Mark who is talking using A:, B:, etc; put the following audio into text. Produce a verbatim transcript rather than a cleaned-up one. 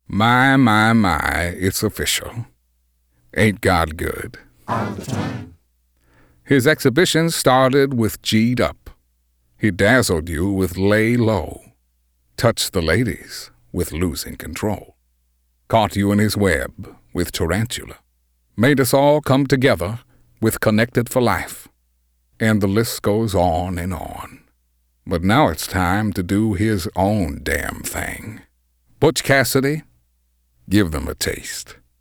A: My, my, my, it's official. Ain't God good?
B: All the time.
A: His exhibition started with G'd up. He dazzled you with lay low, touched the ladies with losing control, caught you in his web with tarantula, made us all come together with Connected for Life, and the list goes on and on. But now it's time to do his own damn thing. Butch Cassidy, give them a taste.